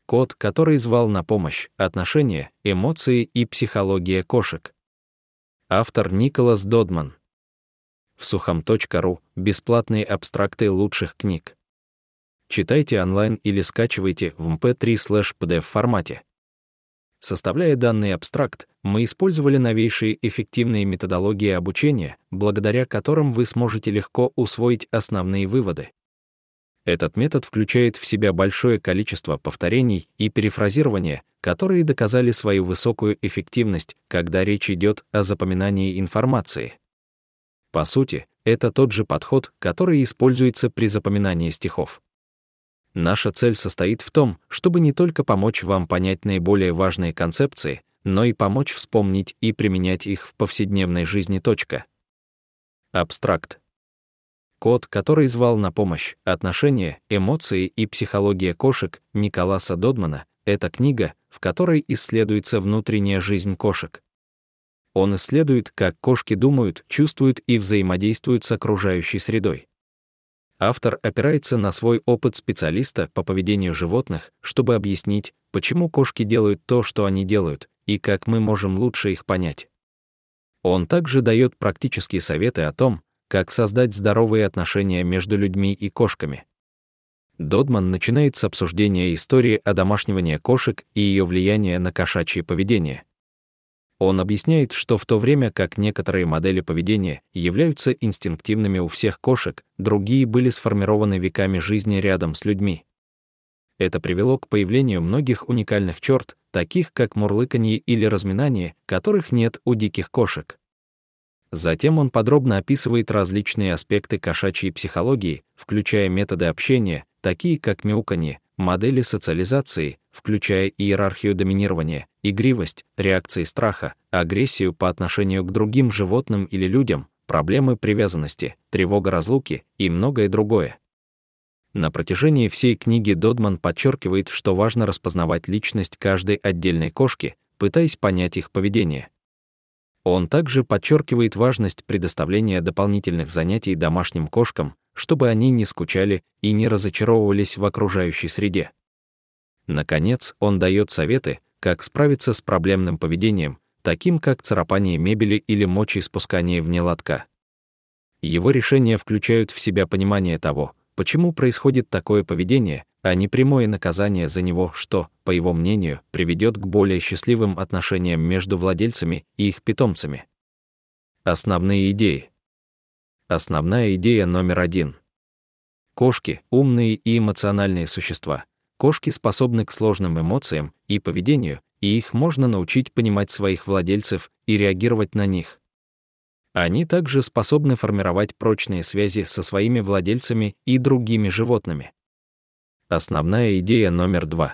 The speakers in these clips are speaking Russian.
Кот, который звал на помощь. Отношения, эмоции и психология кошек. Автор Николас Додман. В сухом.ру бесплатные абстракты лучших книг. Читайте онлайн или скачивайте в mp3/pdf формате. Составляя данный абстракт, мы использовали новейшие эффективные методологии обучения, благодаря которым вы сможете легко усвоить основные выводы. Этот метод включает в себя большое количество повторений и перефразирования, которые доказали свою высокую эффективность, когда речь идет о запоминании информации. По сути, это тот же подход, который используется при запоминании стихов. Наша цель состоит в том, чтобы не только помочь вам понять наиболее важные концепции, но и помочь вспомнить и применять их в повседневной жизни. Абстракт. Кот, который звал на помощь. Отношения, эмоции и психология кошек Николаса Додмана — это книга, в которой исследуется внутренняя жизнь кошек. Он исследует, как кошки думают, чувствуют и взаимодействуют с окружающей средой. Автор опирается на свой опыт специалиста по поведению животных, чтобы объяснить, почему кошки делают то, что они делают, и как мы можем лучше их понять. Он также дает практические советы о том, как создать здоровые отношения между людьми и кошками. Додман начинает с обсуждения истории одомашнивания кошек и ее влияния на кошачье поведение. Он объясняет, что в то время как некоторые модели поведения являются инстинктивными у всех кошек, другие были сформированы веками жизни рядом с людьми. Это привело к появлению многих уникальных черт, таких как мурлыканье или разминание, которых нет у диких кошек. Затем он подробно описывает различные аспекты кошачьей психологии, включая методы общения, такие как мяуканье, модели социализации, включая иерархию доминирования, игривость, реакции страха, агрессию по отношению к другим животным или людям, проблемы привязанности, тревога разлуки и многое другое. На протяжении всей книги Додман подчеркивает, что важно распознавать личность каждой отдельной кошки, пытаясь понять их поведение. Он также подчеркивает важность предоставления дополнительных занятий домашним кошкам, чтобы они не скучали и не разочаровывались в окружающей среде. Наконец, он дает советы, как справиться с проблемным поведением, таким как царапание мебели или мочеиспускание вне лотка. Его решения включают в себя понимание того, почему происходит такое поведение, а не прямое наказание за него, что, по его мнению, приведет к более счастливым отношениям между владельцами и их питомцами. Основные идеи. Основная идея номер 1. Кошки — умные и эмоциональные существа. Кошки способны к сложным эмоциям и поведению, и их можно научить понимать своих владельцев и реагировать на них. Они также способны формировать прочные связи со своими владельцами и другими животными. Основная идея номер 2.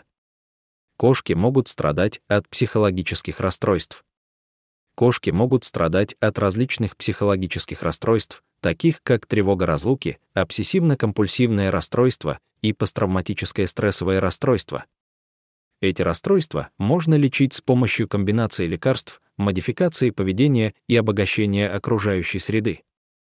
Кошки могут страдать от психологических расстройств. Кошки могут страдать от различных психологических расстройств, таких как тревога разлуки, обсессивно-компульсивное расстройство и посттравматическое стрессовое расстройство. Эти расстройства можно лечить с помощью комбинации лекарств, модификации поведения и обогащения окружающей среды.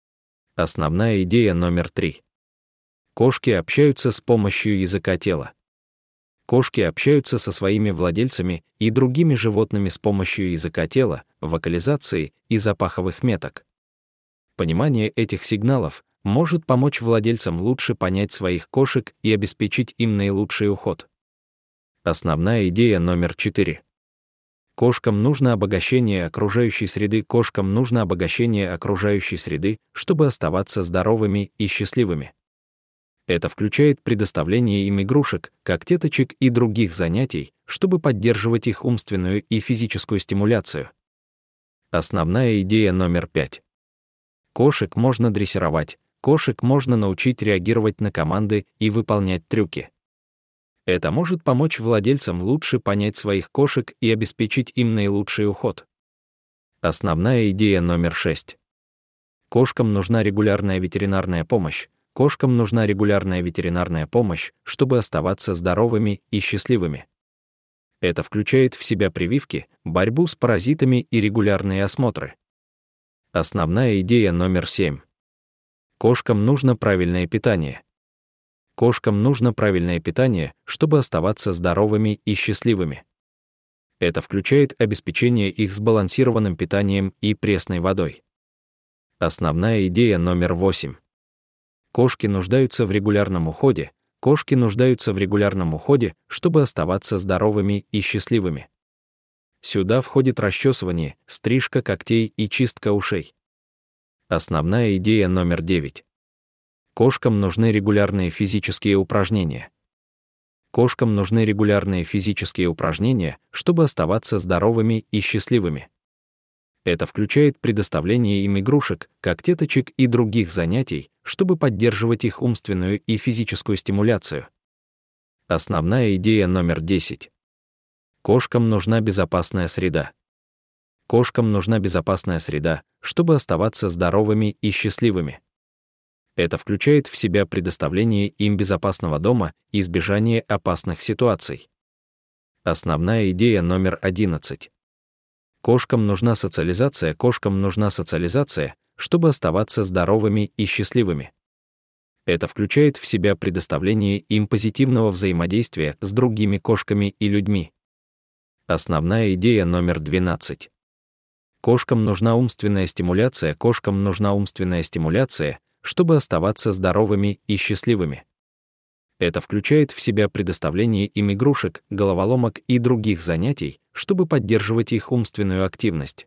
Основная идея номер 3. Кошки общаются с помощью языка тела. Кошки общаются со своими владельцами и другими животными с помощью языка тела, вокализации и запаховых меток. Понимание этих сигналов может помочь владельцам лучше понять своих кошек и обеспечить им наилучший уход. Основная идея номер 4. Кошкам нужно обогащение окружающей среды. Кошкам нужно обогащение окружающей среды, чтобы оставаться здоровыми и счастливыми. Это включает предоставление им игрушек, когтеточек и других занятий, чтобы поддерживать их умственную и физическую стимуляцию. Основная идея номер 5. Кошек можно дрессировать, кошек можно научить реагировать на команды и выполнять трюки. Это может помочь владельцам лучше понять своих кошек и обеспечить им наилучший уход. Основная идея номер 6. Кошкам нужна регулярная ветеринарная помощь. Кошкам нужна регулярная ветеринарная помощь, чтобы оставаться здоровыми и счастливыми. Это включает в себя прививки, борьбу с паразитами и регулярные осмотры. Основная идея номер 7. Кошкам нужно правильное питание. Кошкам нужно правильное питание, чтобы оставаться здоровыми и счастливыми. Это включает обеспечение их сбалансированным питанием и пресной водой. Основная идея номер 8. Кошки нуждаются в регулярном уходе. Кошки нуждаются в регулярном уходе, чтобы оставаться здоровыми и счастливыми. Сюда входит расчесывание, стрижка когтей и чистка ушей. Основная идея номер 9. Кошкам нужны регулярные физические упражнения. Кошкам нужны регулярные физические упражнения, чтобы оставаться здоровыми и счастливыми. Это включает предоставление им игрушек, когтеточек и других занятий, чтобы поддерживать их умственную и физическую стимуляцию. Основная идея номер 10. Кошкам нужна безопасная среда. Кошкам нужна безопасная среда, чтобы оставаться здоровыми и счастливыми. Это включает в себя предоставление им безопасного дома и избежание опасных ситуаций. Основная идея номер 11. Кошкам нужна социализация. Кошкам нужна социализация, чтобы оставаться здоровыми и счастливыми. Это включает в себя предоставление им позитивного взаимодействия с другими кошками и людьми. Основная идея номер 12. Кошкам нужна умственная стимуляция. Кошкам нужна умственная стимуляция, чтобы оставаться здоровыми и счастливыми. Это включает в себя предоставление им игрушек, головоломок и других занятий, чтобы поддерживать их умственную активность.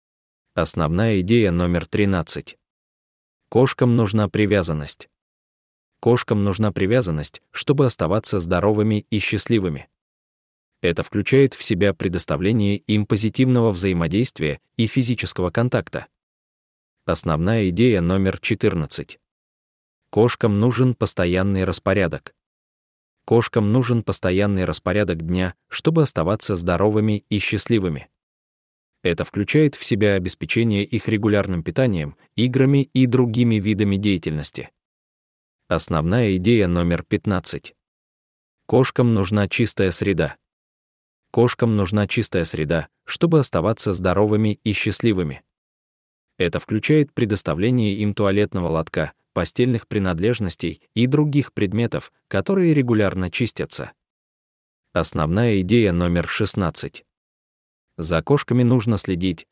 Основная идея номер 13. Кошкам нужна привязанность. Кошкам нужна привязанность, чтобы оставаться здоровыми и счастливыми. Это включает в себя предоставление им позитивного взаимодействия и физического контакта. Основная идея номер 14. Кошкам нужен постоянный распорядок. Кошкам нужен постоянный распорядок дня, чтобы оставаться здоровыми и счастливыми. Это включает в себя обеспечение их регулярным питанием, играми и другими видами деятельности. Основная идея номер 15. Кошкам нужна чистая среда. Кошкам нужна чистая среда, чтобы оставаться здоровыми и счастливыми. Это включает предоставление им туалетного лотка, постельных принадлежностей и других предметов, которые регулярно чистятся. Основная идея номер 16. За кошками нужно следить,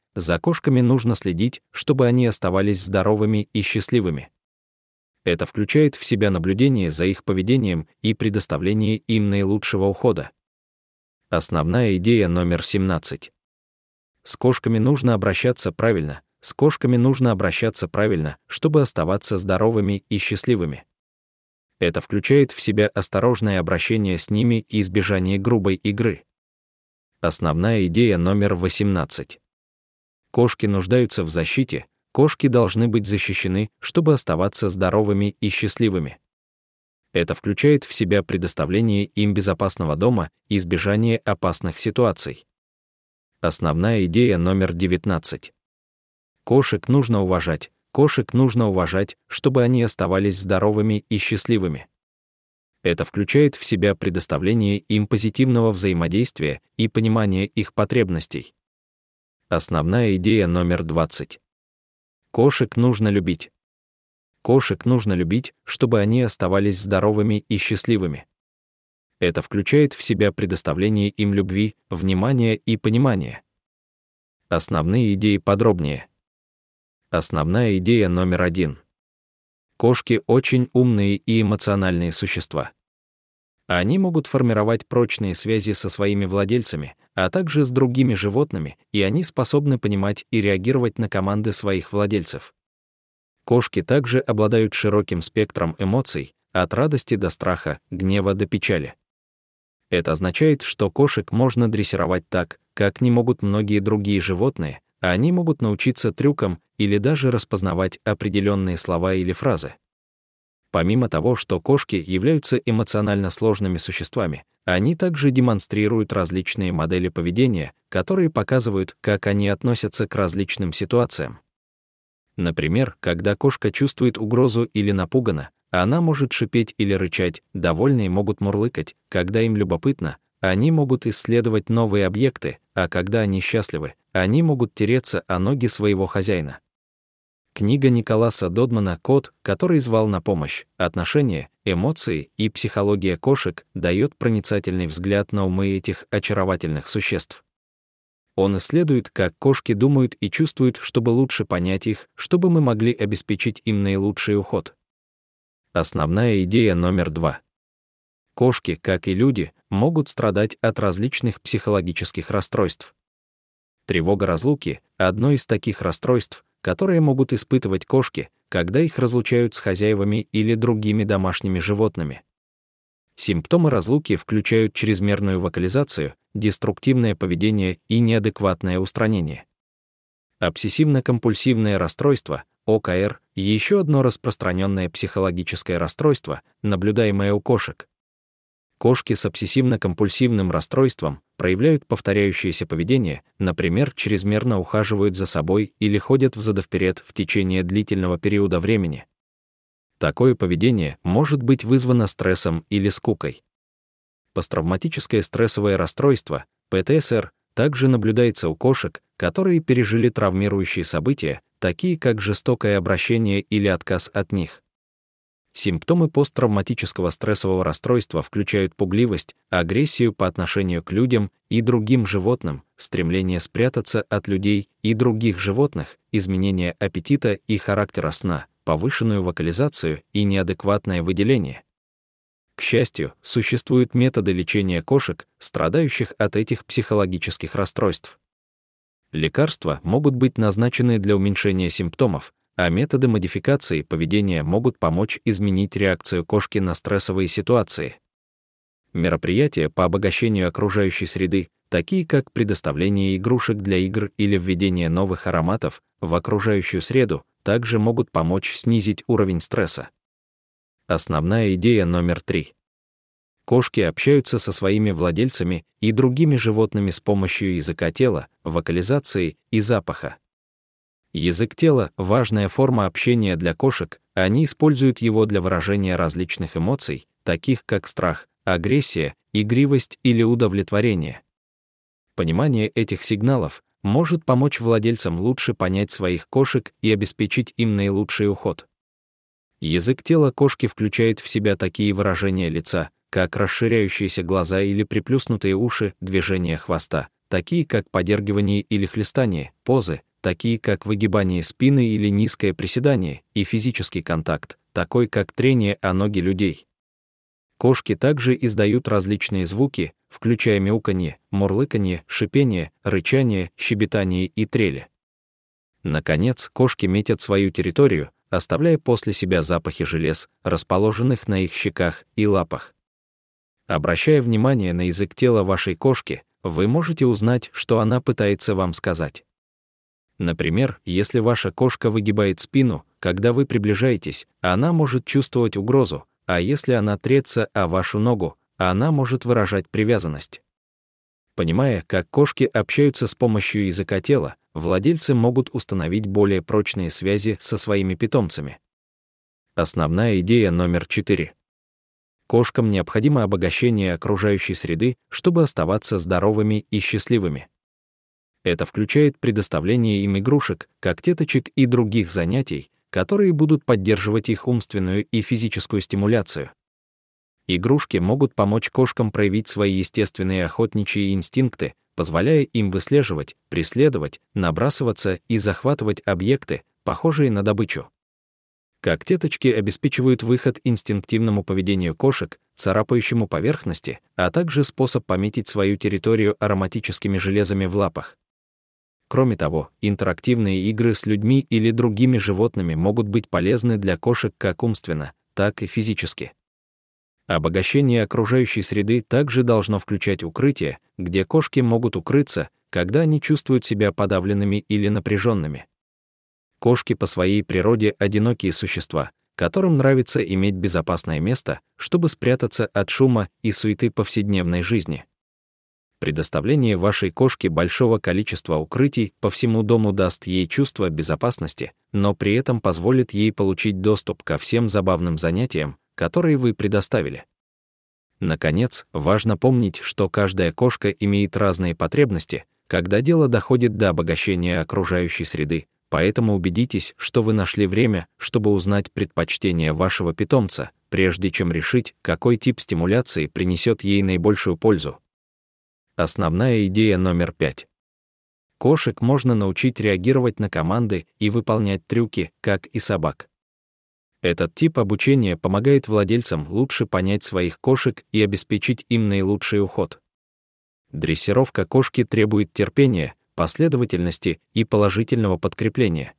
чтобы они оставались здоровыми и счастливыми. Это включает в себя наблюдение за их поведением и предоставление им наилучшего ухода. Основная идея номер 17. С кошками нужно обращаться правильно, чтобы оставаться здоровыми и счастливыми. Это включает в себя осторожное обращение с ними и избежание грубой игры. Основная идея номер 18. Кошки нуждаются в защите, кошки должны быть защищены, чтобы оставаться здоровыми и счастливыми. Это включает в себя предоставление им безопасного дома и избежание опасных ситуаций. Основная идея номер 19. Кошек нужно уважать, чтобы они оставались здоровыми и счастливыми. Это включает в себя предоставление им позитивного взаимодействия и понимания их потребностей. Основная идея номер 20. Кошек нужно любить. Кошек нужно любить, чтобы они оставались здоровыми и счастливыми. Это включает в себя предоставление им любви, внимания и понимания. Основные идеи подробнее. Основная идея номер 1. Кошки очень умные и эмоциональные существа. Они могут формировать прочные связи со своими владельцами, а также с другими животными, и они способны понимать и реагировать на команды своих владельцев. Кошки также обладают широким спектром эмоций, от радости до страха, гнева до печали. Это означает, что кошек можно дрессировать так, как не могут многие другие животные, а они могут научиться трюкам или даже распознавать определенные слова или фразы. Помимо того, что кошки являются эмоционально сложными существами, они также демонстрируют различные модели поведения, которые показывают, как они относятся к различным ситуациям. Например, когда кошка чувствует угрозу или напугана, она может шипеть или рычать, довольные могут мурлыкать, когда им любопытно, они могут исследовать новые объекты, а когда они счастливы, они могут тереться о ноги своего хозяина. Книга Николаса Додмана «Кот, который звал на помощь. Отношения, эмоции и психология кошек» дает проницательный взгляд на умы этих очаровательных существ. Он исследует, как кошки думают и чувствуют, чтобы лучше понять их, чтобы мы могли обеспечить им наилучший уход. Основная идея номер 2. Кошки, как и люди, могут страдать от различных психологических расстройств. Тревога разлуки – одно из таких расстройств, которые могут испытывать кошки, когда их разлучают с хозяевами или другими домашними животными. Симптомы разлуки включают чрезмерную вокализацию, деструктивное поведение и неадекватное устранение. Обсессивно-компульсивное расстройство, ОКР, еще одно распространенное психологическое расстройство, наблюдаемое у кошек. Кошки с обсессивно-компульсивным расстройством проявляют повторяющееся поведение, например, чрезмерно ухаживают за собой или ходят взад-вперед в течение длительного периода времени. Такое поведение может быть вызвано стрессом или скукой. Посттравматическое стрессовое расстройство, ПТСР, также наблюдается у кошек, которые пережили травмирующие события, такие как жестокое обращение или отказ от них. Симптомы посттравматического стрессового расстройства включают пугливость, агрессию по отношению к людям и другим животным, стремление спрятаться от людей и других животных, изменение аппетита и характера сна, повышенную вокализацию и неадекватное выделение. К счастью, существуют методы лечения кошек, страдающих от этих психологических расстройств. Лекарства могут быть назначены для уменьшения симптомов, а методы модификации поведения могут помочь изменить реакцию кошки на стрессовые ситуации. Мероприятия по обогащению окружающей среды, такие как предоставление игрушек для игр или введение новых ароматов в окружающую среду, также могут помочь снизить уровень стресса. Основная идея номер 3. Кошки общаются со своими владельцами и другими животными с помощью языка тела, вокализации и запаха. Язык тела — важная форма общения для кошек, они используют его для выражения различных эмоций, таких как страх, агрессия, игривость или удовлетворение. Понимание этих сигналов может помочь владельцам лучше понять своих кошек и обеспечить им наилучший уход. Язык тела кошки включает в себя такие выражения лица, как расширяющиеся глаза или приплюснутые уши, движения хвоста, такие как подергивание или хлестание, позы, такие как выгибание спины или низкое приседание, и физический контакт, такой как трение о ноги людей. Кошки также издают различные звуки, включая мяуканье, мурлыканье, шипение, рычание, щебетание и трели. Наконец, кошки метят свою территорию, оставляя после себя запахи желез, расположенных на их щеках и лапах. Обращая внимание на язык тела вашей кошки, вы можете узнать, что она пытается вам сказать. Например, если ваша кошка выгибает спину, когда вы приближаетесь, она может чувствовать угрозу, а если она трется о вашу ногу, она может выражать привязанность. Понимая, как кошки общаются с помощью языка тела, владельцы могут установить более прочные связи со своими питомцами. Основная идея номер 4. Кошкам необходимо обогащение окружающей среды, чтобы оставаться здоровыми и счастливыми. Это включает предоставление им игрушек, когтеточек и других занятий, которые будут поддерживать их умственную и физическую стимуляцию. Игрушки могут помочь кошкам проявить свои естественные охотничьи инстинкты, позволяя им выслеживать, преследовать, набрасываться и захватывать объекты, похожие на добычу. Когтеточки обеспечивают выход инстинктивному поведению кошек, царапающему поверхности, а также способ пометить свою территорию ароматическими железами в лапах. Кроме того, интерактивные игры с людьми или другими животными могут быть полезны для кошек как умственно, так и физически. Обогащение окружающей среды также должно включать укрытие, где кошки могут укрыться, когда они чувствуют себя подавленными или напряженными. Кошки по своей природе одинокие существа, которым нравится иметь безопасное место, чтобы спрятаться от шума и суеты повседневной жизни. Предоставление вашей кошке большого количества укрытий по всему дому даст ей чувство безопасности, но при этом позволит ей получить доступ ко всем забавным занятиям, которые вы предоставили. Наконец, важно помнить, что каждая кошка имеет разные потребности, когда дело доходит до обогащения окружающей среды. поэтому убедитесь, что вы нашли время, чтобы узнать предпочтения вашего питомца, прежде чем решить, какой тип стимуляции принесет ей наибольшую пользу. Основная идея номер 5. Кошек можно научить реагировать на команды и выполнять трюки, как и собак. Этот тип обучения помогает владельцам лучше понять своих кошек и обеспечить им наилучший уход. Дрессировка кошки требует терпения, последовательности и положительного подкрепления.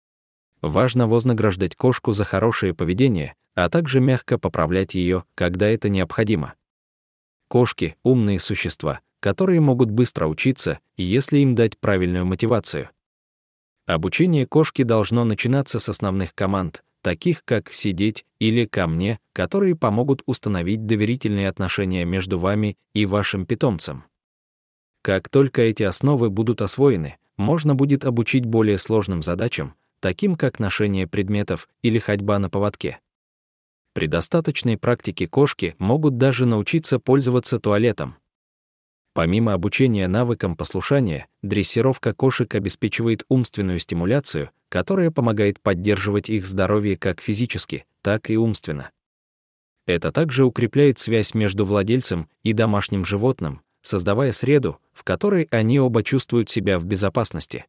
Важно вознаграждать кошку за хорошее поведение, а также мягко поправлять ее, когда это необходимо. Кошки — умные существа, которые могут быстро учиться, если им дать правильную мотивацию. Обучение кошки должно начинаться с основных команд, таких как «сидеть» или «ко мне», которые помогут установить доверительные отношения между вами и вашим питомцем. Как только эти основы будут освоены, можно будет обучить более сложным задачам, таким как ношение предметов или ходьба на поводке. При достаточной практике кошки могут даже научиться пользоваться туалетом. Помимо обучения навыкам послушания, дрессировка кошек обеспечивает умственную стимуляцию, которая помогает поддерживать их здоровье как физически, так и умственно. Это также укрепляет связь между владельцем и домашним животным, создавая среду, в которой они оба чувствуют себя в безопасности.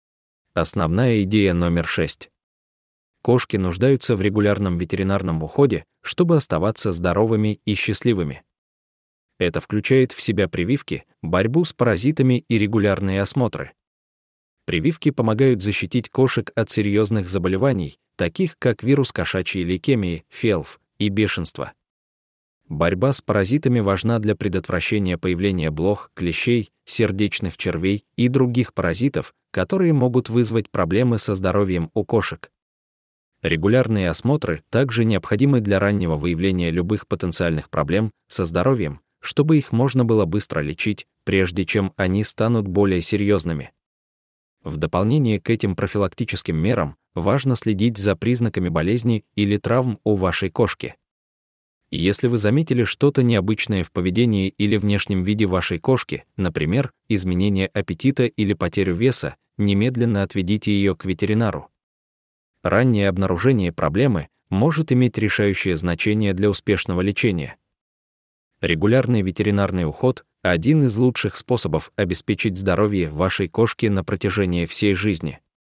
Основная идея номер 6. Кошки нуждаются в регулярном ветеринарном уходе, чтобы оставаться здоровыми и счастливыми. Это включает в себя прививки, борьбу с паразитами и регулярные осмотры. Прививки помогают защитить кошек от серьезных заболеваний, таких как вирус кошачьей лейкемии, ФЕЛВ и бешенства. Борьба с паразитами важна для предотвращения появления блох, клещей, сердечных червей и других паразитов, которые могут вызвать проблемы со здоровьем у кошек. Регулярные осмотры также необходимы для раннего выявления любых потенциальных проблем со здоровьем, чтобы их можно было быстро лечить, прежде чем они станут более серьезными. В дополнение к этим профилактическим мерам важно следить за признаками болезни или травм у вашей кошки. Если вы заметили что-то необычное в поведении или внешнем виде вашей кошки, например, изменение аппетита или потерю веса, немедленно отведите ее к ветеринару. Раннее обнаружение проблемы может иметь решающее значение для успешного лечения. Регулярный ветеринарный уход — один из лучших способов обеспечить здоровье вашей кошки на протяжении всей жизни.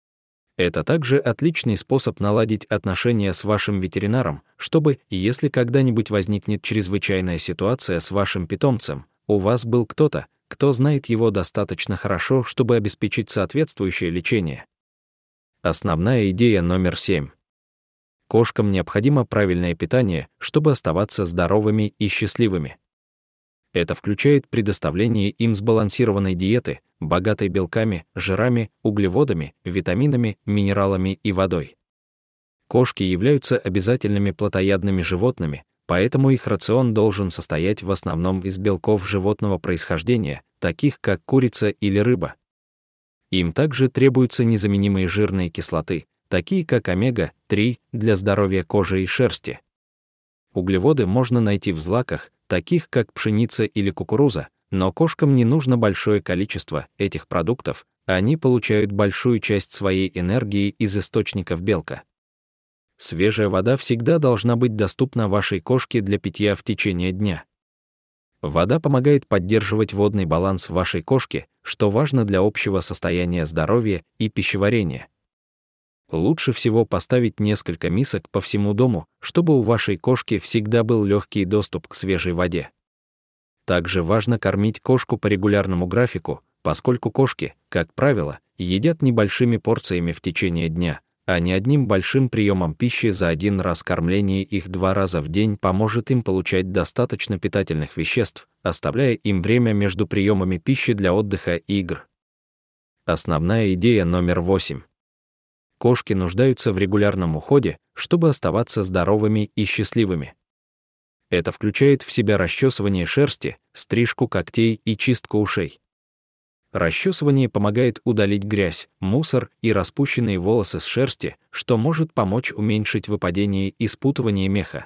Это также отличный способ наладить отношения с вашим ветеринаром, чтобы, если когда-нибудь возникнет чрезвычайная ситуация с вашим питомцем, у вас был кто-то, кто знает его достаточно хорошо, чтобы обеспечить соответствующее лечение. Основная идея номер 7. Кошкам необходимо правильное питание, чтобы оставаться здоровыми и счастливыми. Это включает предоставление им сбалансированной диеты, богатой белками, жирами, углеводами, витаминами, минералами и водой. Кошки являются обязательными плотоядными животными, поэтому их рацион должен состоять в основном из белков животного происхождения, таких как курица или рыба. Им также требуются незаменимые жирные кислоты, такие как омега-3 для здоровья кожи и шерсти. Углеводы можно найти в злаках, таких как пшеница или кукуруза, но кошкам не нужно большое количество этих продуктов, они получают большую часть своей энергии из источников белка. Свежая вода всегда должна быть доступна вашей кошке для питья в течение дня. Вода помогает поддерживать водный баланс вашей кошки, что важно для общего состояния здоровья и пищеварения. Лучше всего поставить несколько мисок по всему дому, чтобы у вашей кошки всегда был легкий доступ к свежей воде. Также важно кормить кошку по регулярному графику, поскольку кошки, как правило, едят небольшими порциями в течение дня, а не одним большим приемом пищи за один раз. Кормление их 2 раза в день поможет им получать достаточно питательных веществ, оставляя им время между приемами пищи для отдыха и игр. Основная идея номер 8. Кошки нуждаются в регулярном уходе, чтобы оставаться здоровыми и счастливыми. Это включает в себя расчесывание шерсти, стрижку когтей и чистку ушей. Расчесывание помогает удалить грязь, мусор и распущенные волосы с шерсти, что может помочь уменьшить выпадение и спутывание меха.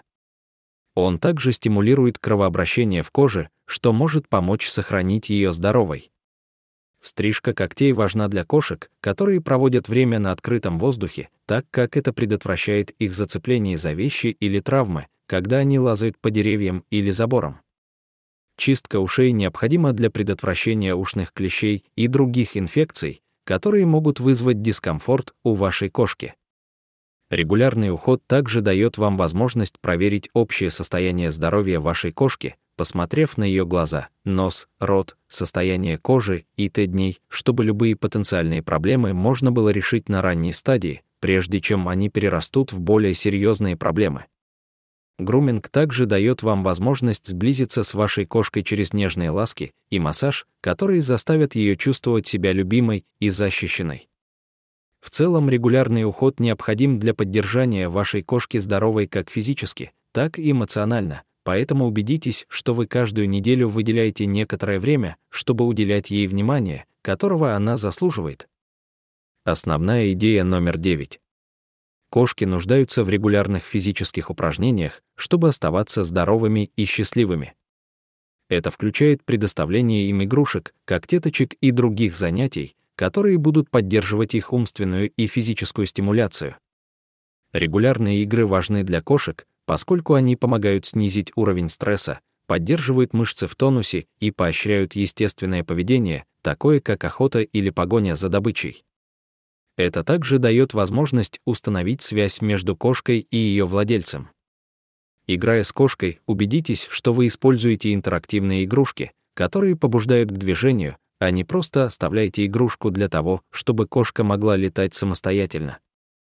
Он также стимулирует кровообращение в коже, что может помочь сохранить ее здоровой. Стрижка когтей важна для кошек, которые проводят время на открытом воздухе, так как это предотвращает их зацепление за вещи или травмы, когда они лазают по деревьям или заборам. Чистка ушей необходима для предотвращения ушных клещей и других инфекций, которые могут вызвать дискомфорт у вашей кошки. Регулярный уход также дает вам возможность проверить общее состояние здоровья вашей кошки, посмотрев на ее глаза, нос, рот, состояние кожи и т.д., чтобы любые потенциальные проблемы можно было решить на ранней стадии, прежде чем они перерастут в более серьезные проблемы. Груминг также дает вам возможность сблизиться с вашей кошкой через нежные ласки и массаж, которые заставят ее чувствовать себя любимой и защищенной. В целом, регулярный уход необходим для поддержания вашей кошки здоровой как физически, так и эмоционально, поэтому убедитесь, что вы каждую неделю выделяете некоторое время, чтобы уделять ей внимание, которого она заслуживает. Основная идея номер 9. Кошки нуждаются в регулярных физических упражнениях, чтобы оставаться здоровыми и счастливыми. Это включает предоставление им игрушек, когтеточек и других занятий, которые будут поддерживать их умственную и физическую стимуляцию. Регулярные игры важны для кошек, поскольку они помогают снизить уровень стресса, поддерживают мышцы в тонусе и поощряют естественное поведение, такое как охота или погоня за добычей. Это также дает возможность установить связь между кошкой и ее владельцем. Играя с кошкой, убедитесь, что вы используете интерактивные игрушки, которые побуждают к движению, а не просто оставляете игрушку для того, чтобы кошка могла летать самостоятельно.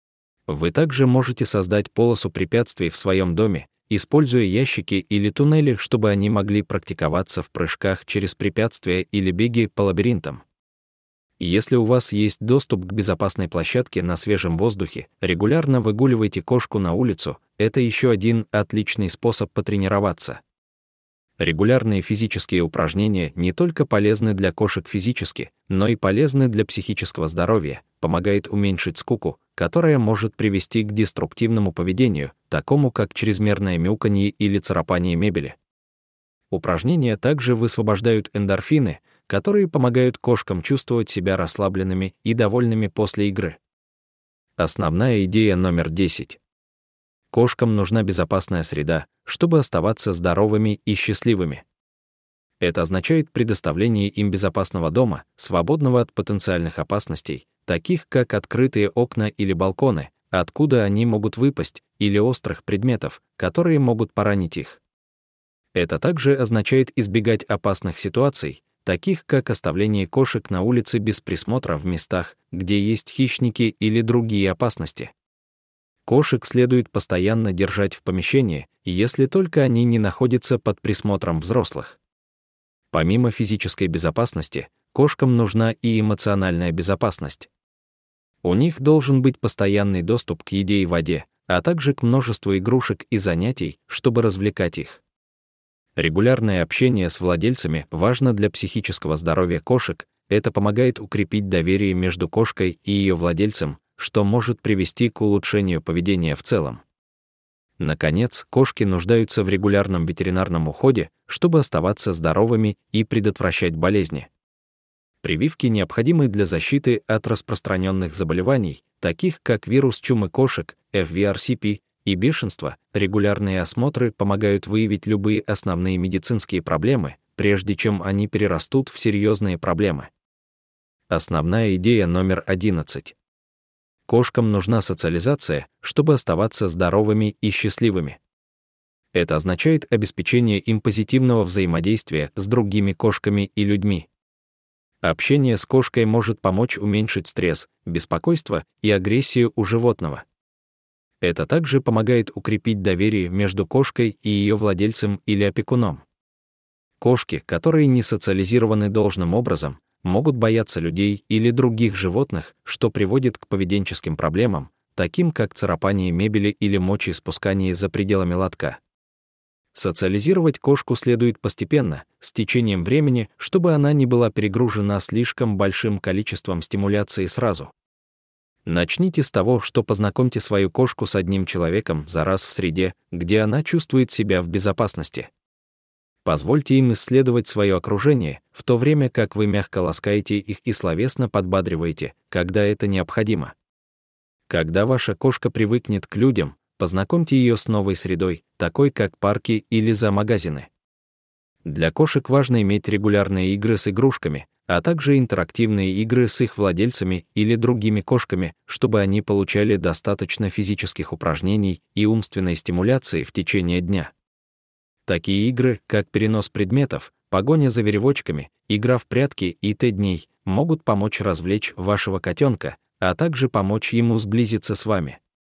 Вы также можете создать полосу препятствий в своем доме, используя ящики или туннели, чтобы они могли практиковаться в прыжках через препятствия или беги по лабиринтам. Если у вас есть доступ к безопасной площадке на свежем воздухе, регулярно выгуливайте кошку на улицу, это еще один отличный способ потренироваться. Регулярные физические упражнения не только полезны для кошек физически, но и полезны для психического здоровья, помогает уменьшить скуку, которая может привести к деструктивному поведению, такому как чрезмерное мяуканье или царапание мебели. Упражнения также высвобождают эндорфины, которые помогают кошкам чувствовать себя расслабленными и довольными после игры. Основная идея номер 10. Кошкам нужна безопасная среда, чтобы оставаться здоровыми и счастливыми. Это означает предоставление им безопасного дома, свободного от потенциальных опасностей, таких как открытые окна или балконы, откуда они могут выпасть, или острых предметов, которые могут поранить их. Это также означает избегать опасных ситуаций, таких как оставление кошек на улице без присмотра в местах, где есть хищники или другие опасности. Кошек следует постоянно держать в помещении, если только они не находятся под присмотром взрослых. Помимо физической безопасности, кошкам нужна и эмоциональная безопасность. У них должен быть постоянный доступ к еде и воде, а также к множеству игрушек и занятий, чтобы развлекать их. Регулярное общение с владельцами важно для психического здоровья кошек, это помогает укрепить доверие между кошкой и ее владельцем, что может привести к улучшению поведения в целом. Наконец, кошки нуждаются в регулярном ветеринарном уходе, чтобы оставаться здоровыми и предотвращать болезни. Прививки необходимы для защиты от распространенных заболеваний, таких как вирус чумы кошек, FVRCP, и бешенство. Регулярные осмотры помогают выявить любые основные медицинские проблемы, прежде чем они перерастут в серьезные проблемы. Основная идея номер 11. Кошкам нужна социализация, чтобы оставаться здоровыми и счастливыми. Это означает обеспечение им позитивного взаимодействия с другими кошками и людьми. Общение с кошкой может помочь уменьшить стресс, беспокойство и агрессию у животного. Это также помогает укрепить доверие между кошкой и ее владельцем или опекуном. Кошки, которые не социализированы должным образом, могут бояться людей или других животных, что приводит к поведенческим проблемам, таким как царапание мебели или мочеиспускание за пределами лотка. Социализировать кошку следует постепенно, с течением времени, чтобы она не была перегружена слишком большим количеством стимуляции сразу. Начните с того, что познакомьте свою кошку с одним человеком за раз в среде, где она чувствует себя в безопасности. Позвольте им исследовать свое окружение, в то время как вы мягко ласкаете их и словесно подбадриваете, когда это необходимо. Когда ваша кошка привыкнет к людям, познакомьте ее с новой средой, такой как парки или зоомагазины. Для кошек важно иметь регулярные игры с игрушками, а также интерактивные игры с их владельцами или другими кошками, чтобы они получали достаточно физических упражнений и умственной стимуляции в течение дня. Такие игры, как перенос предметов, погоня за веревочками, игра в прятки и т.д. могут помочь развлечь вашего котенка, а также помочь ему сблизиться с вами.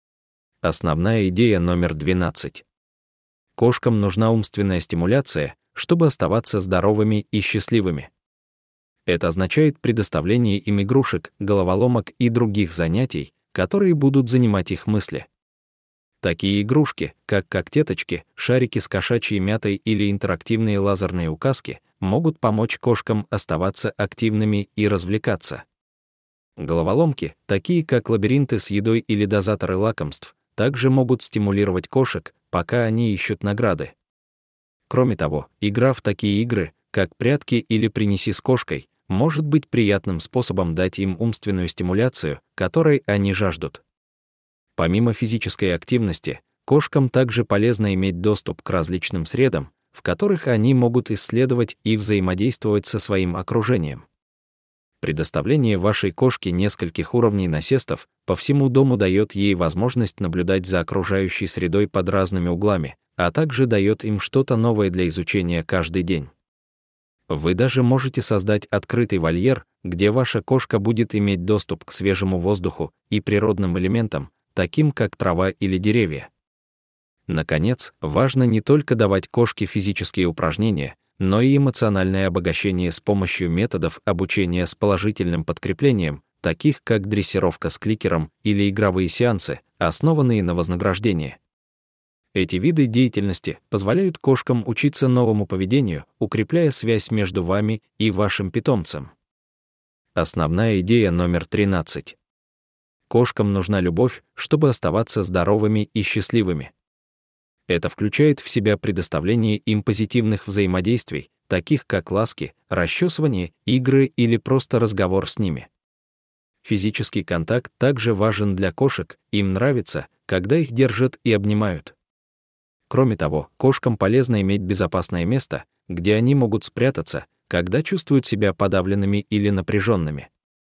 Основная идея номер 12. Кошкам нужна умственная стимуляция, чтобы оставаться здоровыми и счастливыми. Это означает предоставление им игрушек, головоломок и других занятий, которые будут занимать их мысли. Такие игрушки, как когтеточки, шарики с кошачьей мятой или интерактивные лазерные указки, могут помочь кошкам оставаться активными и развлекаться. Головоломки, такие как лабиринты с едой или дозаторы лакомств, также могут стимулировать кошек, пока они ищут награды. Кроме того, игра в такие игры, как прятки или принеси с кошкой, может быть приятным способом дать им умственную стимуляцию, которой они жаждут. Помимо физической активности, кошкам также полезно иметь доступ к различным средам, в которых они могут исследовать и взаимодействовать со своим окружением. Предоставление вашей кошке нескольких уровней насестов по всему дому дает ей возможность наблюдать за окружающей средой под разными углами, а также дает им что-то новое для изучения каждый день. Вы даже можете создать открытый вольер, где ваша кошка будет иметь доступ к свежему воздуху и природным элементам, таким как трава или деревья. Наконец, важно не только давать кошке физические упражнения, но и эмоциональное обогащение с помощью методов обучения с положительным подкреплением, таких как дрессировка с кликером или игровые сеансы, основанные на вознаграждении. Эти виды деятельности позволяют кошкам учиться новому поведению, укрепляя связь между вами и вашим питомцем. Основная идея номер 13. Кошкам нужна любовь, чтобы оставаться здоровыми и счастливыми. Это включает в себя предоставление им позитивных взаимодействий, таких как ласки, расчесывание, игры или просто разговор с ними. Физический контакт также важен для кошек, им нравится, когда их держат и обнимают. Кроме того, кошкам полезно иметь безопасное место, где они могут спрятаться, когда чувствуют себя подавленными или напряженными.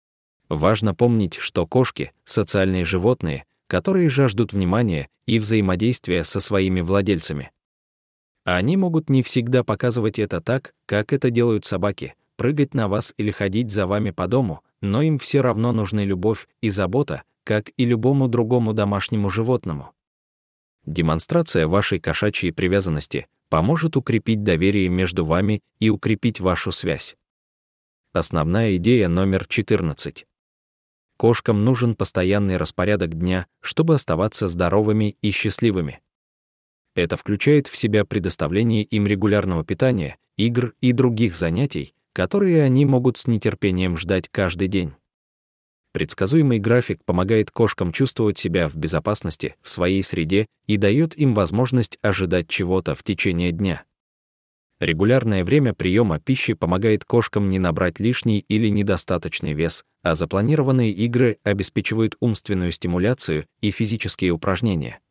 Важно помнить, что кошки — социальные животные, которые жаждут внимания и взаимодействия со своими владельцами. Они могут не всегда показывать это так, как это делают собаки, прыгать на вас или ходить за вами по дому, но им все равно нужны любовь и забота, как и любому другому домашнему животному. Демонстрация вашей кошачьей привязанности поможет укрепить доверие между вами и укрепить вашу связь. Основная идея номер 14. Кошкам нужен постоянный распорядок дня, чтобы оставаться здоровыми и счастливыми. Это включает в себя предоставление им регулярного питания, игр и других занятий, которые они могут с нетерпением ждать каждый день. Предсказуемый график помогает кошкам чувствовать себя в безопасности в своей среде и дает им возможность ожидать чего-то в течение дня. Регулярное время приема пищи помогает кошкам не набрать лишний или недостаточный вес, а запланированные игры обеспечивают умственную стимуляцию и физические упражнения.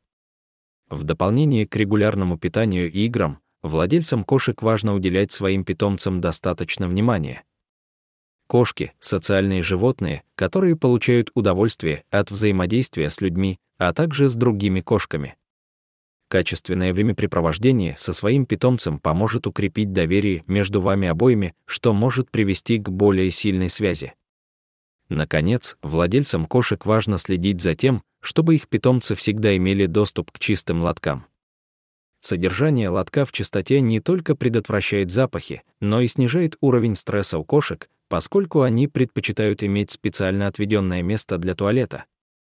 В дополнение к регулярному питанию и играм, владельцам кошек важно уделять своим питомцам достаточно внимания. Кошки — социальные животные, которые получают удовольствие от взаимодействия с людьми, а также с другими кошками. Качественное времяпрепровождение со своим питомцем поможет укрепить доверие между вами обоими, что может привести к более сильной связи. Наконец, владельцам кошек важно следить за тем, чтобы их питомцы всегда имели доступ к чистым лоткам. Содержание лотка в чистоте не только предотвращает запахи, но и снижает уровень стресса у кошек, поскольку они предпочитают иметь специально отведенное место для туалета.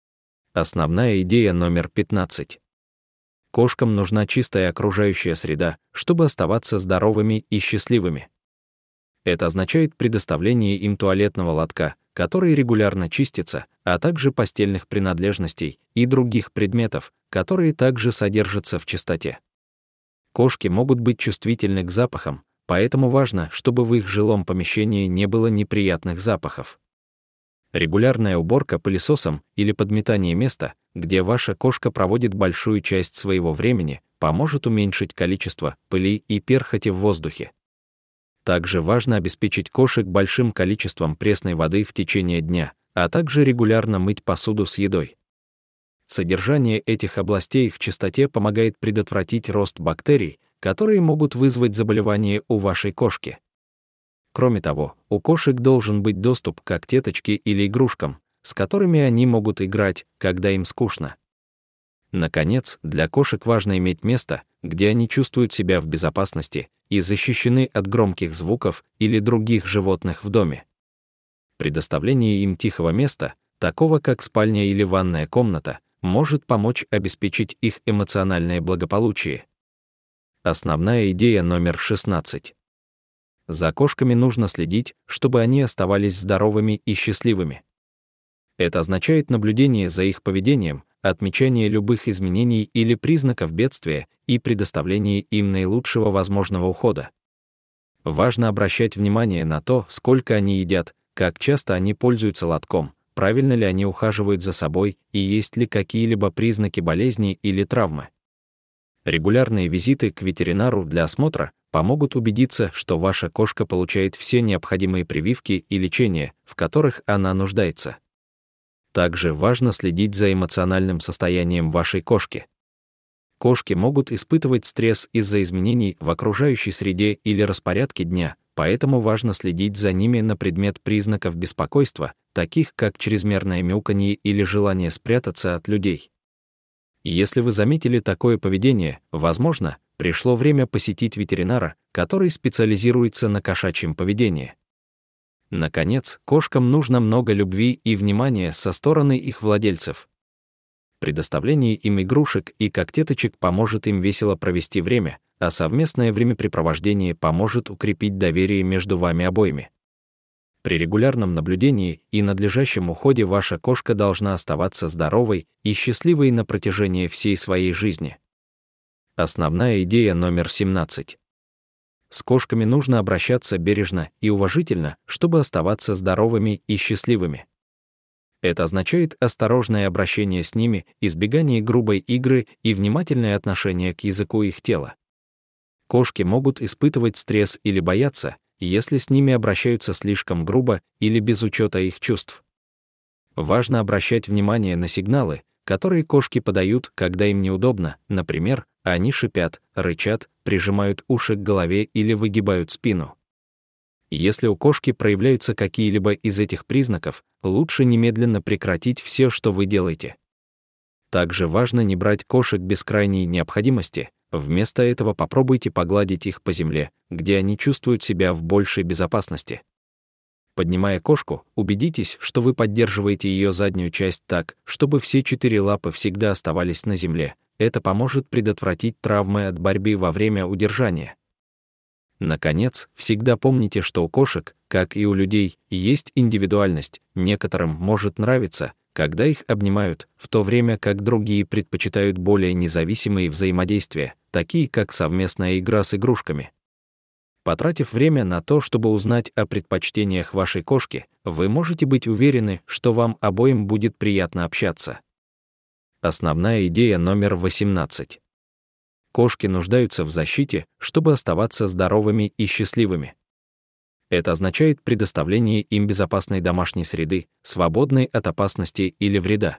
Основная идея номер 15. Кошкам нужна чистая окружающая среда, чтобы оставаться здоровыми и счастливыми. Это означает предоставление им туалетного лотка, который регулярно чистится, а также постельных принадлежностей и других предметов, которые также содержатся в чистоте. Кошки могут быть чувствительны к запахам, поэтому важно, чтобы в их жилом помещении не было неприятных запахов. Регулярная уборка пылесосом или подметание места, где ваша кошка проводит большую часть своего времени, поможет уменьшить количество пыли и перхоти в воздухе. Также важно обеспечить кошек большим количеством пресной воды в течение дня, а также регулярно мыть посуду с едой. Содержание этих областей в чистоте помогает предотвратить рост бактерий, которые могут вызвать заболевания у вашей кошки. Кроме того, у кошек должен быть доступ к когтеточке или игрушкам, с которыми они могут играть, когда им скучно. Наконец, для кошек важно иметь место, где они чувствуют себя в безопасности и защищены от громких звуков или других животных в доме. Предоставление им тихого места, такого как спальня или ванная комната, может помочь обеспечить их эмоциональное благополучие. Основная идея номер 16. За кошками нужно следить, чтобы они оставались здоровыми и счастливыми. Это означает наблюдение за их поведением, отмечание любых изменений или признаков бедствия и предоставление им наилучшего возможного ухода. Важно обращать внимание на то, сколько они едят, как часто они пользуются лотком, правильно ли они ухаживают за собой и есть ли какие-либо признаки болезни или травмы. Регулярные визиты к ветеринару для осмотра помогут убедиться, что ваша кошка получает все необходимые прививки и лечение, в которых она нуждается. Также важно следить за эмоциональным состоянием вашей кошки. Кошки могут испытывать стресс из-за изменений в окружающей среде или распорядке дня, поэтому важно следить за ними на предмет признаков беспокойства, таких как чрезмерное мяуканье или желание спрятаться от людей. Если вы заметили такое поведение, возможно, пришло время посетить ветеринара, который специализируется на кошачьем поведении. Наконец, кошкам нужно много любви и внимания со стороны их владельцев. Предоставление им игрушек и когтеточек поможет им весело провести время, а совместное времяпрепровождение поможет укрепить доверие между вами обоими. При регулярном наблюдении и надлежащем уходе ваша кошка должна оставаться здоровой и счастливой на протяжении всей своей жизни. Основная идея номер 17. С кошками нужно обращаться бережно и уважительно, чтобы оставаться здоровыми и счастливыми. Это означает осторожное обращение с ними, избегание грубой игры и внимательное отношение к языку их тела. Кошки могут испытывать стресс или бояться, если с ними обращаются слишком грубо или без учета их чувств. Важно обращать внимание на сигналы, которые кошки подают, когда им неудобно, например, они шипят, рычат, прижимают уши к голове или выгибают спину. Если у кошки проявляются какие-либо из этих признаков, лучше немедленно прекратить все, что вы делаете. Также важно не брать кошек без крайней необходимости, вместо этого попробуйте погладить их по земле, где они чувствуют себя в большей безопасности. Поднимая кошку, убедитесь, что вы поддерживаете ее заднюю часть так, чтобы все 4 лапы всегда оставались на земле. Это поможет предотвратить травмы от борьбы во время удержания. Наконец, всегда помните, что у кошек, как и у людей, есть индивидуальность. Некоторым может нравиться, когда их обнимают, в то время как другие предпочитают более независимые взаимодействия, такие как совместная игра с игрушками. Потратив время на то, чтобы узнать о предпочтениях вашей кошки, вы можете быть уверены, что вам обоим будет приятно общаться. Основная идея номер 18. Кошки нуждаются в защите, чтобы оставаться здоровыми и счастливыми. Это означает предоставление им безопасной домашней среды, свободной от опасности или вреда.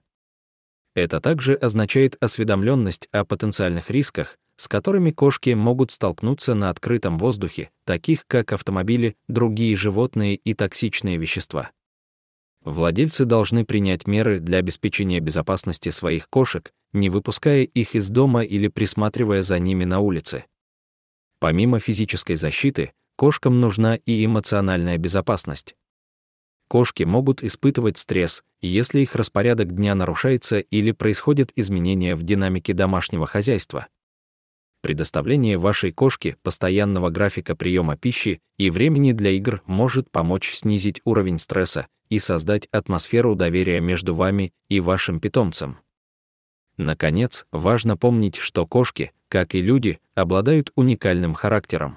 Это также означает осведомленность о потенциальных рисках, с которыми кошки могут столкнуться на открытом воздухе, таких как автомобили, другие животные и токсичные вещества. Владельцы должны принять меры для обеспечения безопасности своих кошек, не выпуская их из дома или присматривая за ними на улице. Помимо физической защиты, кошкам нужна и эмоциональная безопасность. Кошки могут испытывать стресс, если их распорядок дня нарушается или происходят изменения в динамике домашнего хозяйства. Предоставление вашей кошке постоянного графика приема пищи и времени для игр может помочь снизить уровень стресса и создать атмосферу доверия между вами и вашим питомцем. Наконец, важно помнить, что кошки, как и люди, обладают уникальным характером.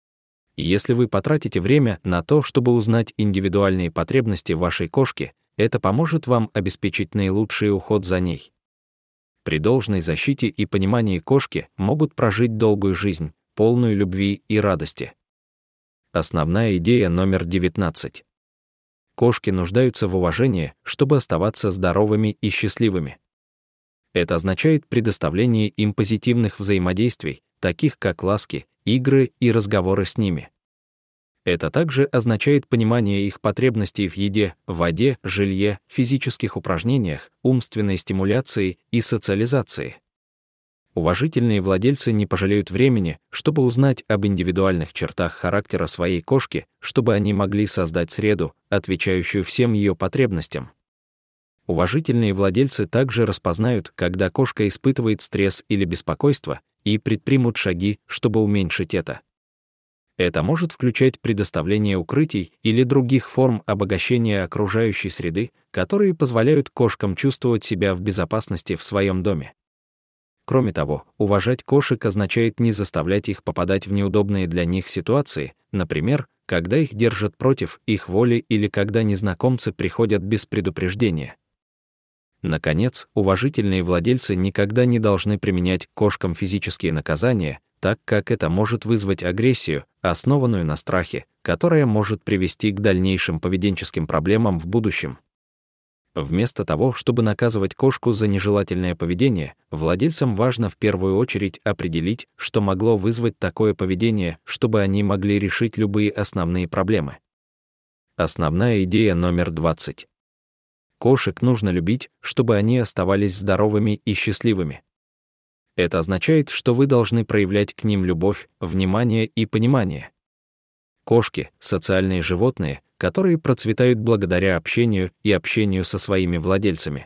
И если вы потратите время на то, чтобы узнать индивидуальные потребности вашей кошки, это поможет вам обеспечить наилучший уход за ней. При должной защите и понимании кошки могут прожить долгую жизнь, полную любви и радости. Основная идея номер 19. Кошки нуждаются в уважении, чтобы оставаться здоровыми и счастливыми. Это означает предоставление им позитивных взаимодействий, таких как ласки, игры и разговоры с ними. Это также означает понимание их потребностей в еде, воде, жилье, физических упражнениях, умственной стимуляции и социализации. Уважительные владельцы не пожалеют времени, чтобы узнать об индивидуальных чертах характера своей кошки, чтобы они могли создать среду, отвечающую всем ее потребностям. Уважительные владельцы также распознают, когда кошка испытывает стресс или беспокойство, и предпримут шаги, чтобы уменьшить это. Это может включать предоставление укрытий или других форм обогащения окружающей среды, которые позволяют кошкам чувствовать себя в безопасности в своем доме. Кроме того, уважать кошек означает не заставлять их попадать в неудобные для них ситуации, например, когда их держат против их воли или когда незнакомцы приходят без предупреждения. Наконец, уважительные владельцы никогда не должны применять к кошкам физические наказания, так как это может вызвать агрессию, основанную на страхе, которая может привести к дальнейшим поведенческим проблемам в будущем. Вместо того, чтобы наказывать кошку за нежелательное поведение, владельцам важно в первую очередь определить, что могло вызвать такое поведение, чтобы они могли решить любые основные проблемы. Основная идея номер 20. Кошек нужно любить, чтобы они оставались здоровыми и счастливыми. Это означает, что вы должны проявлять к ним любовь, внимание и понимание. Кошки — социальные животные, которые процветают благодаря общению и общению со своими владельцами.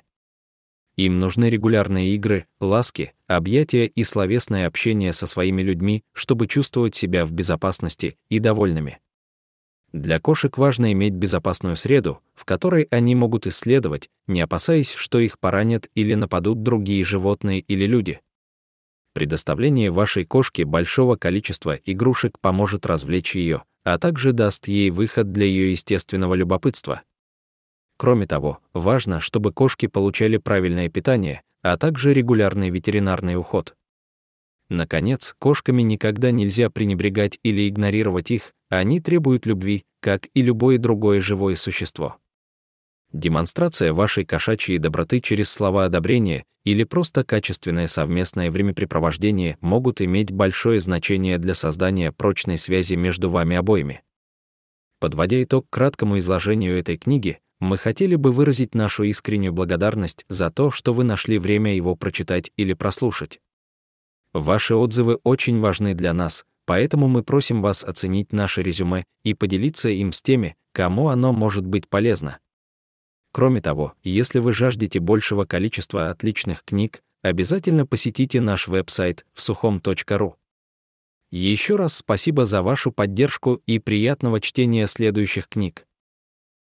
Им нужны регулярные игры, ласки, объятия и словесное общение со своими людьми, чтобы чувствовать себя в безопасности и довольными. Для кошек важно иметь безопасную среду, в которой они могут исследовать, не опасаясь, что их поранят или нападут другие животные или люди. Предоставление вашей кошке большого количества игрушек поможет развлечь ее, а также даст ей выход для ее естественного любопытства. Кроме того, важно, чтобы кошки получали правильное питание, а также регулярный ветеринарный уход. Наконец, кошками никогда нельзя пренебрегать или игнорировать их, они требуют любви, как и любое другое живое существо. Демонстрация вашей кошачьей доброты через слова одобрения или просто качественное совместное времяпрепровождение могут иметь большое значение для создания прочной связи между вами обоими. Подводя итог краткому изложению этой книги, мы хотели бы выразить нашу искреннюю благодарность за то, что вы нашли время его прочитать или прослушать. Ваши отзывы очень важны для нас, поэтому мы просим вас оценить наше резюме и поделиться им с теми, кому оно может быть полезно. Кроме того, если вы жаждете большего количества отличных книг, обязательно посетите наш веб-сайт всухом.ру. Еще раз спасибо за вашу поддержку и приятного чтения следующих книг.